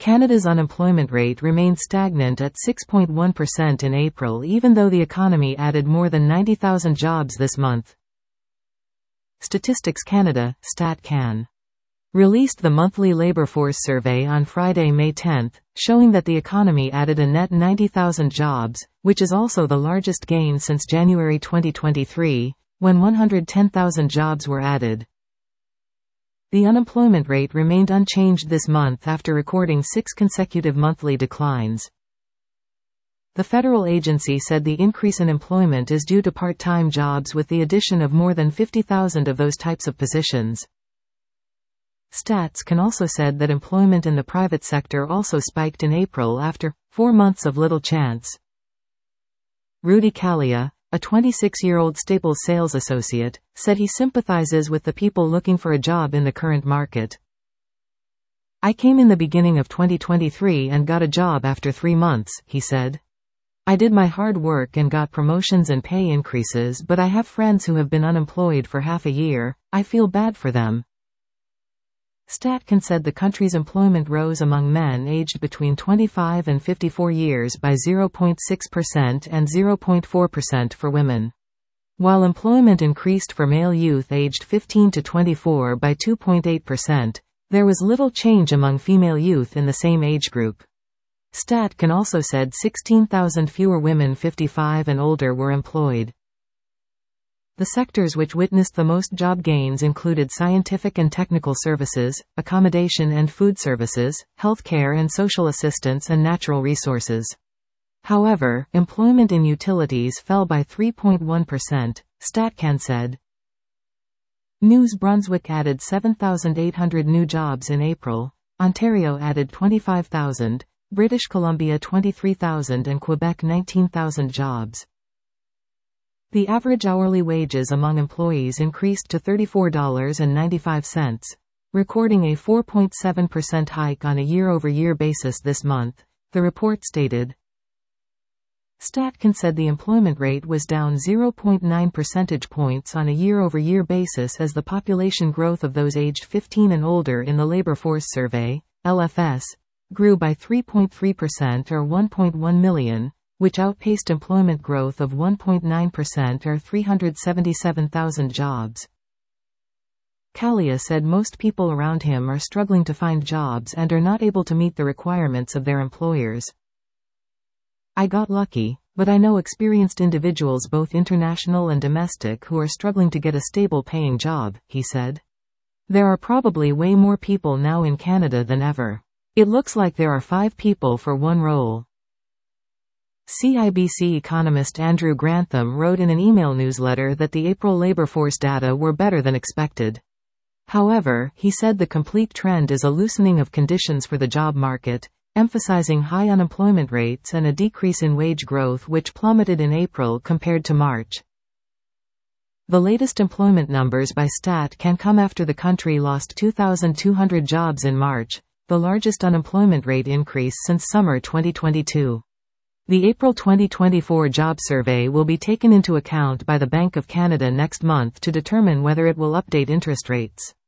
Canada's unemployment rate remained stagnant at 6.1% in April even though the economy added more than 90,000 jobs this month. Statistics Canada, StatCan, released the monthly labor force survey on Friday, May 10, showing that the economy added a net 90,000 jobs, which is also the largest gain since January 2023, when 110,000 jobs were added. The unemployment rate remained unchanged this month after recording 6 consecutive monthly declines. The federal agency said the increase in employment is due to part-time jobs with the addition of more than 50,000 of those types of positions. StatsCan also said that employment in the private sector also spiked in April after 4 months of little chance. Rudy Kalia, a 26-year-old Staples sales associate, said he sympathizes with the people looking for a job in the current market. "I came in the beginning of 2023 and got a job after 3 months," he said. "I did my hard work and got promotions and pay increases, but I have friends who have been unemployed for half a year. I feel bad for them." StatCan said the country's employment rose among men aged between 25 and 54 years by 0.6% and 0.4% for women. While employment increased for male youth aged 15 to 24 by 2.8%, there was little change among female youth in the same age group. StatCan also said 16,000 fewer women 55 and older were employed. The sectors which witnessed the most job gains included scientific and technical services, accommodation and food services, healthcare and social assistance, and natural resources. However, employment in utilities fell by 3.1%, StatCan said. New Brunswick added 7,800 new jobs in April, Ontario added 25,000, British Columbia 23,000 and Quebec 19,000 jobs. The average hourly wages among employees increased to $34.95, recording a 4.7% hike on a year-over-year basis this month, the report stated. StatCan said the employment rate was down 0.9 percentage points on a year-over-year basis as the population growth of those aged 15 and older in the labor force survey, LFS, grew by 3.3% or 1.1 million, which outpaced employment growth of 1.9% or 377,000 jobs. Kalia said most people around him are struggling to find jobs and are not able to meet the requirements of their employers. "I got lucky, but I know experienced individuals both international and domestic who are struggling to get a stable paying job," he said. "There are probably way more people now in Canada than ever. It looks like there are 5 people for one role." CIBC economist Andrew Grantham wrote in an email newsletter that the April labor force data were better than expected. However, he said the complete trend is a loosening of conditions for the job market, emphasizing high unemployment rates and a decrease in wage growth which plummeted in April compared to March. The latest employment numbers by StatCan come after the country lost 2,200 jobs in March, the largest unemployment rate increase since summer 2022. The April 2024 job survey will be taken into account by the Bank of Canada next month to determine whether it will update interest rates.